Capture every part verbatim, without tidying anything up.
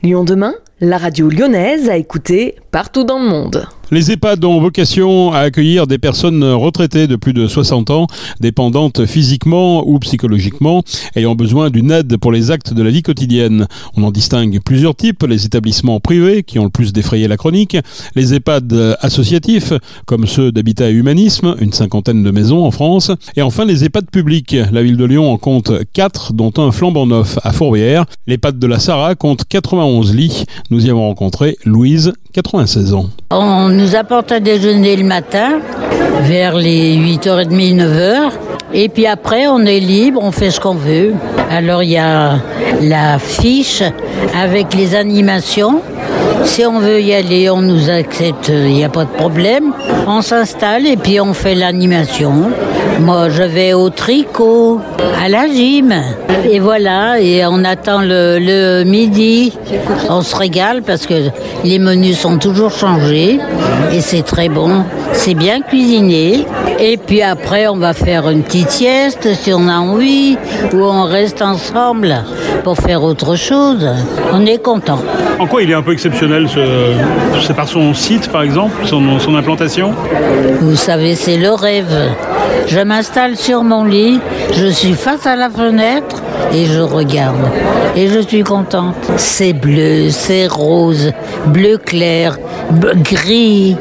Lyon demain, la radio lyonnaise à écouter partout dans le monde. Les EHPAD ont vocation à accueillir des personnes retraitées de plus de soixante ans, dépendantes physiquement ou psychologiquement, ayant besoin d'une aide pour les actes de la vie quotidienne. On en distingue plusieurs types, les établissements privés qui ont le plus défrayé la chronique, les EHPAD associatifs, comme ceux d'Habitat et Humanisme, une cinquantaine de maisons en France, et enfin les EHPAD publics. La ville de Lyon en compte quatre, dont un flambant neuf à Fourvière. L'EHPAD de la Sarah compte quatre-vingt-onze lits. Nous y avons rencontré Louise, quatre-vingt-seize ans. On nous apporte à déjeuner le matin, vers les huit heures trente, neuf heures. Et puis après, on est libre, on fait ce qu'on veut. Alors, il y a la fiche avec les animations. Si on veut y aller, on nous accepte, il n'y a pas de problème. On s'installe et puis on fait l'animation. Moi, je vais au tricot, à la gym. Et voilà, et on attend le, le midi. On se régale parce que les menus sont toujours changés. Et c'est très bon. C'est bien cuisiné. Et puis après, on va faire une petite sieste si on a envie. Ou on reste ensemble pour faire autre chose. On est content. En quoi il est un peu exceptionnel, ce... c'est par son site par exemple, son, son implantation? Vous savez, c'est le rêve. Je m'installe sur mon lit, je suis face à la fenêtre et je regarde. Et je suis contente. C'est bleu, c'est rose, bleu clair, bleu, gris.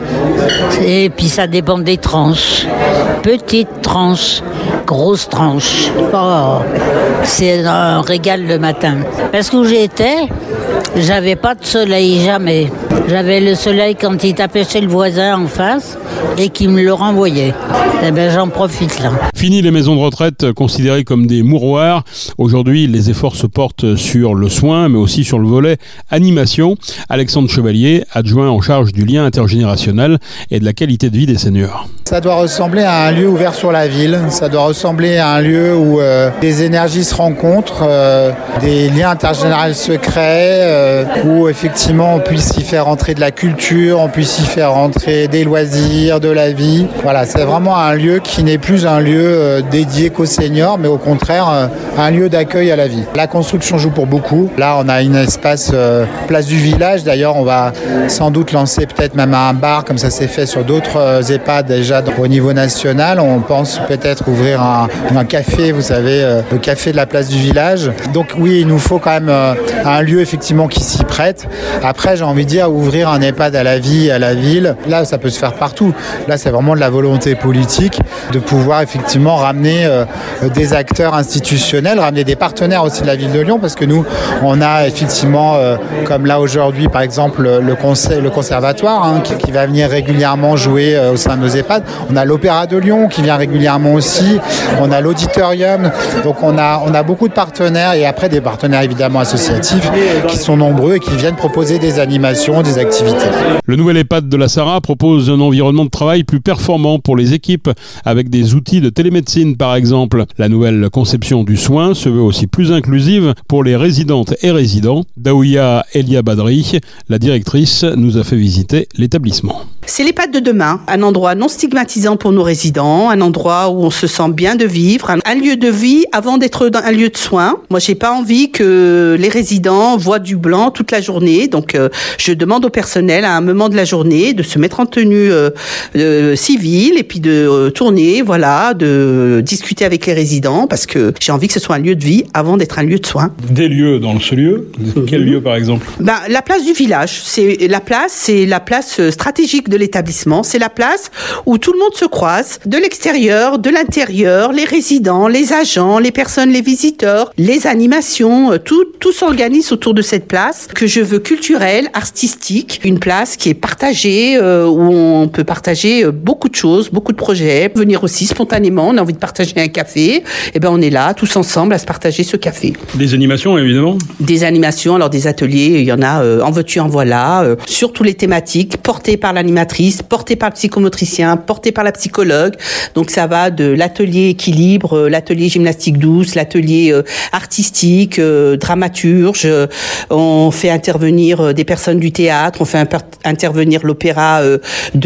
Et puis ça dépend des tranches. Petites tranches, grosses tranches. Oh, c'est un régal le matin. Parce que où j'étais, j'avais pas de soleil, jamais. J'avais le soleil quand il tapait chez le voisin en face et qui me le renvoyait. Eh bien, j'en profite là. Fini les maisons de retraite considérées comme des mouroirs. Aujourd'hui, les efforts se portent sur le soin, mais aussi sur le volet animation. Alexandre Chevalier, adjoint en charge du lien intergénérationnel et de la qualité de vie des seniors. Ça doit ressembler à un lieu ouvert sur la ville. Ça doit ressembler à un lieu où euh, des énergies se rencontrent, euh, des liens intergénérationnels se créent, euh, où effectivement on puisse y faire rentrer de la culture, on puisse y faire rentrer des loisirs, de la vie. Voilà, c'est vraiment un lieu qui n'est plus un lieu euh, dédié qu'aux seniors, mais au contraire euh, un lieu d'accueil à la vie. La construction joue pour beaucoup. Là, on a un espace euh, place du village. D'ailleurs, on va sans doute lancer peut-être même un bar, comme ça s'est fait sur d'autres euh, EHPAD déjà au niveau national. On pense peut-être ouvrir un, un café, vous savez, euh, le café de la place du village. Donc oui, il nous faut quand même euh, un lieu effectivement qui s'y prête. Après, j'ai envie de dire, ouvrir un EHPAD à la vie, à la ville, là, ça peut se faire partout. Là, c'est vraiment de la volonté politique de pouvoir effectivement ramener euh, des acteurs institutionnels, ramener des partenaires aussi de la ville de Lyon, parce que nous, on a effectivement, euh, comme là aujourd'hui, par exemple, le, conseil, le conservatoire hein, qui, qui va venir régulièrement jouer euh, au sein de nos EHPAD. On a l'Opéra de Lyon qui vient régulièrement aussi. On a l'Auditorium. Donc, on a, on a beaucoup de partenaires et après des partenaires évidemment associatifs qui sont nombreux et qui viennent proposer des animations, des activités. Le nouvel EHPAD de la Sarah propose un environnement de travail plus performant pour les équipes avec des outils de télémédecine par exemple. La nouvelle conception du soin se veut aussi plus inclusive pour les résidentes et résidents. Daouya Elia Badri, la directrice, nous a fait visiter l'établissement. C'est l'EHPAD de demain, un endroit non stigmatisant pour nos résidents, un endroit où on se sent bien de vivre, un lieu de vie avant d'être dans un lieu de soins. Moi, j'ai pas envie que les résidents voient du blanc toute la journée, donc euh, je demande au personnel à un moment de la journée de se mettre en tenue euh, euh, civile et puis de euh, tourner, voilà, de discuter avec les résidents parce que j'ai envie que ce soit un lieu de vie avant d'être un lieu de soins. Des lieux dans ce lieu, quel lieu par exemple? Ben, la place du village, c'est la place, c'est la place stratégique de l'établissement. C'est la place où tout le monde se croise, de l'extérieur, de l'intérieur, les résidents, les agents, les personnes, les visiteurs, les animations, tout, tout s'organise autour de cette place que je veux culturelle, artistique, une place qui est partagée, euh, où on peut partager beaucoup de choses, beaucoup de projets, venir aussi spontanément, on a envie de partager un café, et ben on est là, tous ensemble, à se partager ce café. Des animations, évidemment? Des animations, alors des ateliers, il y en a euh, en veux-tu, en voilà, euh, sur toutes les thématiques, portées par l'animatrice, portées par le psychomotricien, portées par la psychologue. Donc ça va de l'atelier équilibre, euh, l'atelier gymnastique douce, l'atelier euh, artistique, euh, dramaturge. Euh, on fait intervenir euh, des personnes du théâtre, on fait imper- intervenir l'opéra euh, de Lyon,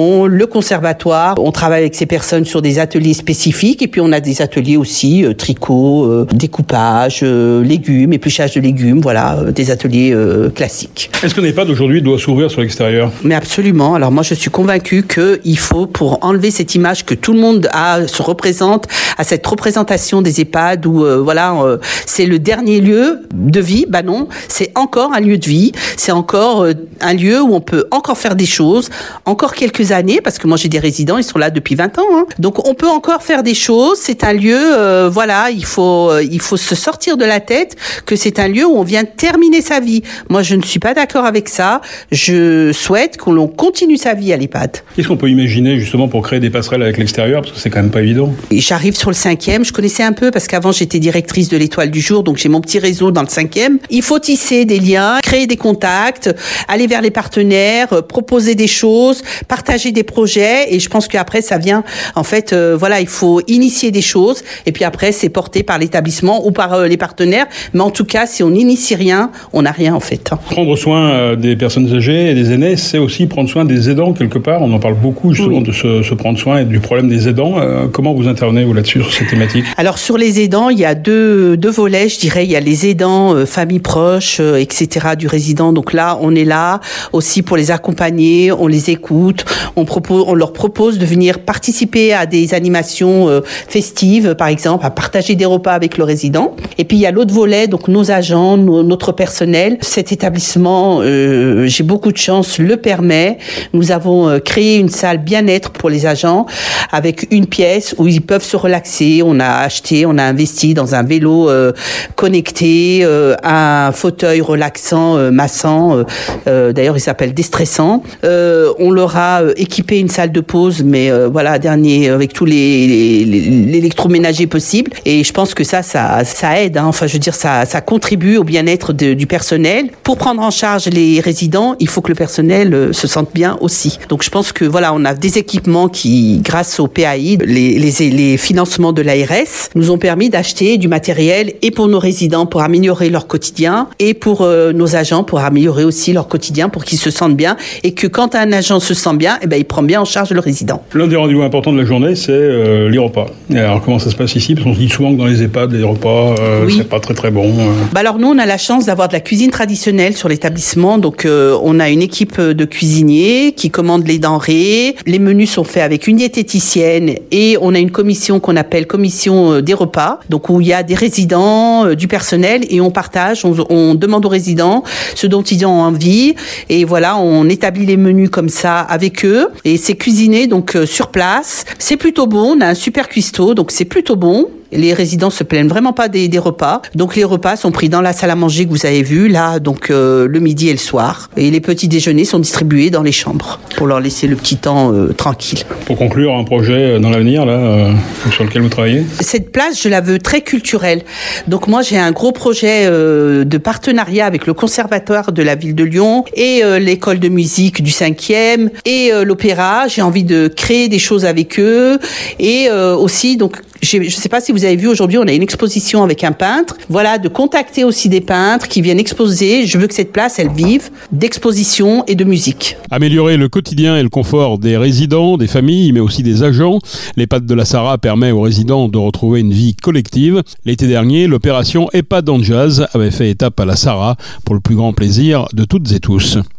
l'éducation, le conservatoire. On travaille avec ces personnes sur des ateliers spécifiques et puis on a des ateliers aussi euh, tricot, euh, découpage, euh, légumes, épluchage de légumes, voilà, euh, des ateliers euh, classiques. Est-ce qu'un EHPAD aujourd'hui doit s'ouvrir sur l'extérieur ? Mais absolument. Alors moi je suis convaincue qu'il faut, pour enlever cette image que tout le monde a, se représente, à cette représentation des EHPAD où euh, voilà, euh, c'est le dernier lieu de vie, bah non, c'est encore un lieu de vie, c'est encore euh, un lieu où on peut encore faire des choses, encore quelques années, parce que moi j'ai des résidents, ils sont là depuis vingt ans, hein. Donc on peut encore faire des choses, c'est un lieu, euh, voilà, il faut, euh, il faut se sortir de la tête que c'est un lieu où on vient terminer sa vie. Moi je ne suis pas d'accord avec ça, je souhaite qu'on continue sa vie à l'EHPAD. Qu'est-ce qu'on peut imaginer justement pour créer des passerelles avec l'extérieur, parce que c'est quand même pas évident. Et j'arrive sur le cinquième, je connaissais un peu parce qu'avant j'étais directrice de l'Étoile du Jour, donc j'ai mon petit réseau dans le cinquième. Il faut tisser des liens, créer des contacts, aller vers les partenaires, euh, proposer des choses, partager des projets, et je pense qu'après ça vient, en fait, euh, voilà, il faut initier des choses, et puis après c'est porté par l'établissement ou par euh, les partenaires, mais en tout cas, si on n'initie rien, on n'a rien en fait. Prendre soin euh, des personnes âgées et des aînés, c'est aussi prendre soin des aidants quelque part. On en parle beaucoup justement oui. de se, se prendre soin et du problème des aidants. Euh, comment vous intervenez vous là-dessus sur cette thématique ? Alors sur les aidants, il y a deux, deux volets, je dirais. Il y a les aidants, euh, familles proches, euh, et cetera du résident. Donc là, on est là aussi pour les accompagner, on les écoute, on, propose, on leur propose de venir participer à des animations euh, festives, par exemple, à partager des repas avec le résident. Et puis il y a l'autre volet, donc nos agents, nos, notre personnel. Cet établissement, euh, j'ai beaucoup de chance, le permet. Nous avons euh, créé une salle bien-être pour les agents avec une pièce où ils peuvent se relaxer. On a acheté, on a investi dans un vélo euh, connecté, euh, un fauteuil relaxant, euh, massant. Euh, euh, d'ailleurs, il s'appelle déstressant. Euh, on leur a euh, équipé une salle de pause, mais euh, voilà, dernier avec tous les, les, les l'électroménager possible. Et je pense que ça, ça, ça aide. Hein. Enfin, je veux dire, ça, ça contribue au bien-être de, du personnel. Pour prendre en charge les résidents, il faut que le personnel euh, se sente bien aussi. Donc, je pense que voilà, on a des équipements qui, grâce au P A I, les, les, les financements de l'A R S, nous ont permis d'acheter du matériel et pour nos résidents pour améliorer leur quotidien et pour euh, nos agents pour améliorer aussi leur quotidien pour qu'ils se sentent bien et que quand un agent se sent bien, eh ben, il prend bien en charge le résident. L'un des rendez-vous importants de la journée, c'est euh, les repas. Et alors, comment ça se passe ici ? Parce qu'on se dit souvent que dans les EHPAD, les repas, euh, oui. c'est pas très très bon. Euh. Bah alors nous, on a la chance d'avoir de la cuisine traditionnelle sur l'établissement. Donc, euh, on a une équipe de cuisiniers qui commandent les denrées. Les menus sont faits avec une diététicienne et on a une commission qu'on appelle commission des repas. Donc, où il y a des résidents, euh, du personnel et on partage, on, on demande aux résidents ce dont ils ont envie. Et voilà, on établit les menus comme ça avec eux. Et c'est cuisiné donc euh, sur place. C'est plutôt bon. On a un super cuistot, donc c'est plutôt bon. Les résidents se plaignent vraiment pas des, des repas. Donc les repas sont pris dans la salle à manger que vous avez vue, là, donc euh, le midi et le soir. Et les petits déjeuners sont distribués dans les chambres pour leur laisser le petit temps euh, tranquille. Pour conclure, un projet dans l'avenir, là, euh, sur lequel vous travaillez ? Cette place, je la veux très culturelle. Donc moi, j'ai un gros projet euh, de partenariat avec le Conservatoire de la ville de Lyon et euh, l'école de musique du cinquième et euh, l'opéra. J'ai envie de créer des choses avec eux et euh, aussi, donc, j'ai, je ne sais pas si vous avez vu aujourd'hui, on a une exposition avec un peintre. Voilà, de contacter aussi des peintres qui viennent exposer. Je veux que cette place, elle vive d'exposition et de musique. Améliorer le quotidien et le confort des résidents, des familles, mais aussi des agents. L'EHPAD de la Sarraz permet aux résidents de retrouver une vie collective. L'été dernier, l'opération EHPAD en Jazz avait fait étape à la Sarraz pour le plus grand plaisir de toutes et tous.